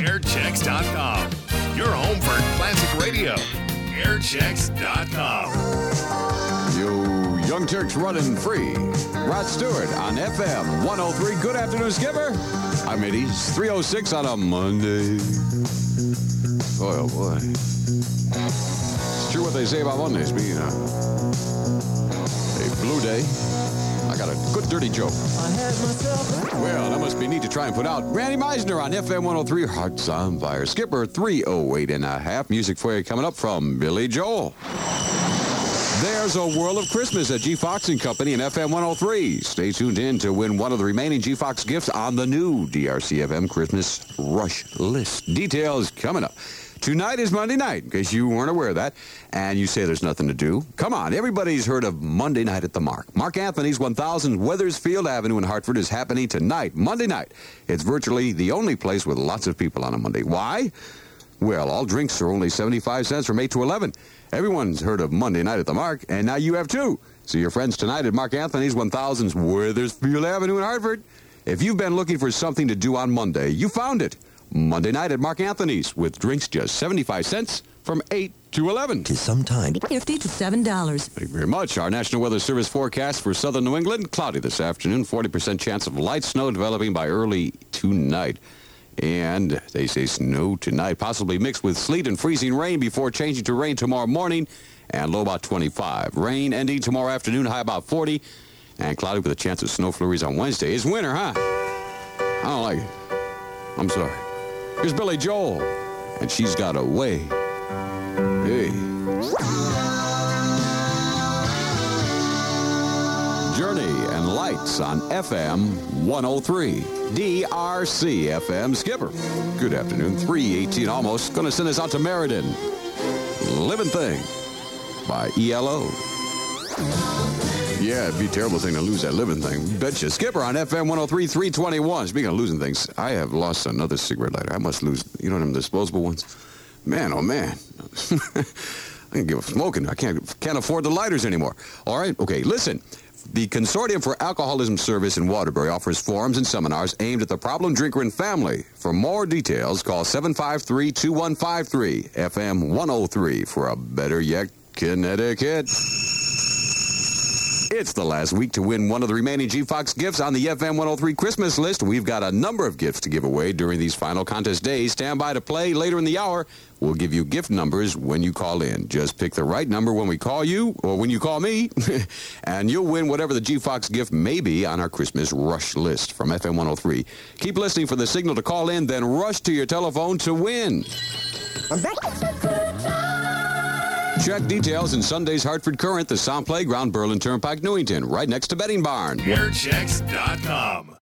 Airchecks.com. Your home for classic radio. Airchecks.com. You Young Turks running free. Rod Stewart on FM 103. Good afternoon, Skipper. I'm Eddie's 306 on a Monday. Boy, oh boy. It's true what they say about Mondays being a blue day. I got a good dirty joke. Well, that must be neat to try and put out. Randy Meisner on FM 103. Hearts on Fire. Skipper 308 and a half. Music for you coming up from Billy Joel. There's a World of Christmas at G. Fox & Company and FM 103. Stay tuned in to win one of the remaining G. Fox gifts on the new DRC-FM Christmas Rush List. Details coming up. Tonight is Monday night, in case you weren't aware of that, and you say there's nothing to do. Come on, everybody's heard of Monday Night at the Mark. Mark Anthony's 1000 Wethersfield Avenue in Hartford is happening tonight, Monday night. It's virtually the only place with lots of people on a Monday. Why? Well, all drinks are only 75 cents from 8 to 11. Everyone's heard of Monday Night at the Mark, and now you have too. See your friends tonight at Mark Anthony's 1000 Wethersfield Avenue in Hartford. If you've been looking for something to do on Monday, you found it. Monday night at Mark Anthony's with drinks just 75 cents from 8 to 11. To sometime. $50 to $7. Thank you very much. Our National Weather Service forecast for southern New England, cloudy this afternoon, 40% chance of light snow developing by early tonight. And they say snow tonight, possibly mixed with sleet and freezing rain before changing to rain tomorrow morning, and low about 25. Rain ending tomorrow afternoon, high about 40, and cloudy with a chance of snow flurries on Wednesday. It's winter, huh? I don't like it. I'm sorry. Here's Billy Joel, and She's Got a Way. Hey. Journey and Lights on FM 103. DRC FM. Skipper. Good afternoon. 3:18 almost. Going to send us out to Meriden. Living Thing by ELO. Yeah, it'd be a terrible thing to lose that living thing. Betcha. Skipper on FM 103, 321. Speaking of losing things, I have lost another cigarette lighter. I must lose, you know them disposable ones? Man, oh man. I can give up smoking. I can't afford the lighters anymore. All right, okay, listen. The Consortium for Alcoholism Service in Waterbury offers forums and seminars aimed at the problem drinker and family. For more details, call 753-2153, FM 103 for a better yet Connecticut. It's the last week to win one of the remaining G-Fox gifts on the FM 103 Christmas list. We've got a number of gifts to give away during these final contest days. Stand by to play later in the hour. We'll give you gift numbers when you call in. Just pick the right number when we call you or when you call me, and you'll win whatever the G-Fox gift may be on our Christmas Rush list from FM 103. Keep listening for the signal to call in, then rush to your telephone to win. I'm back. Check details in Sunday's Hartford Current, the Sound Playground, Berlin Turnpike, Newington, right next to Betting Barn. Airchecks.com.